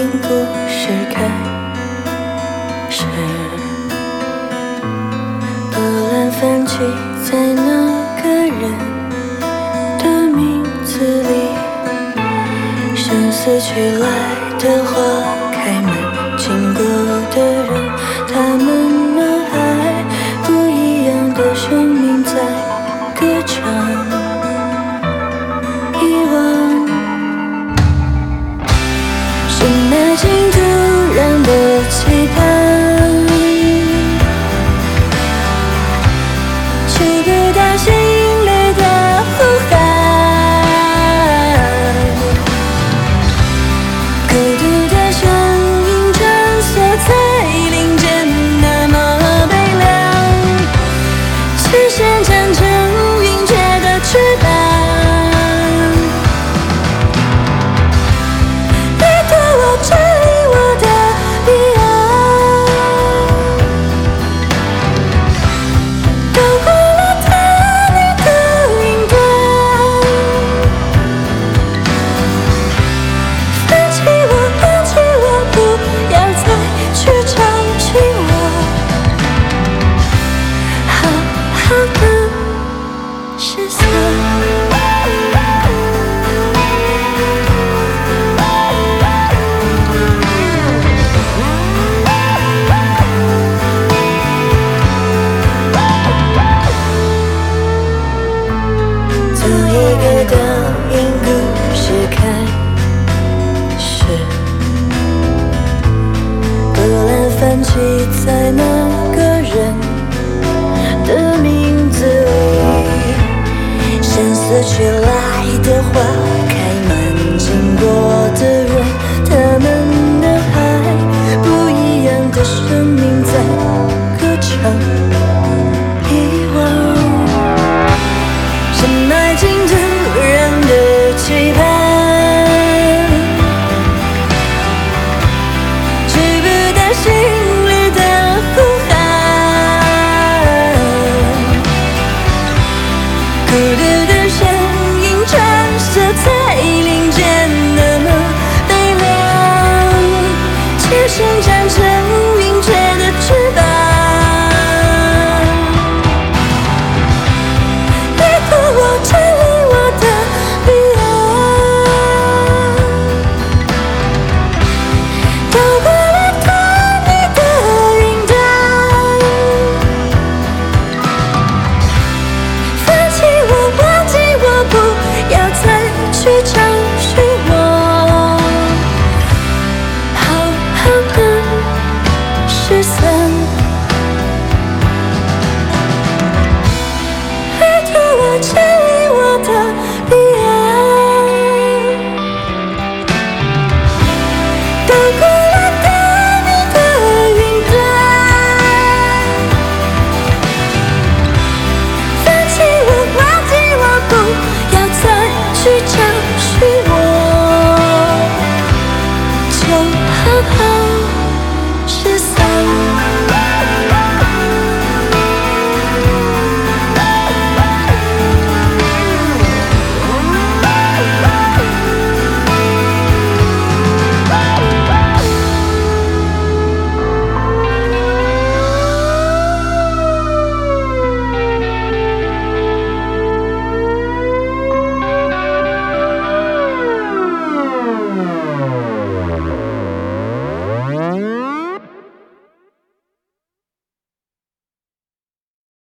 因故事开始，波澜泛起在那个人的名字里，像死去来的花开满经过的人，他们那爱不一样的生命在歌唱。遗忘是那近突然的期盼，触不到心里的呼喊，孤独的声音穿梭在林间，那么悲凉，视线缠成云雀的翅膀。当因故事开始，波澜泛起在那个人的名字里，像死去来的花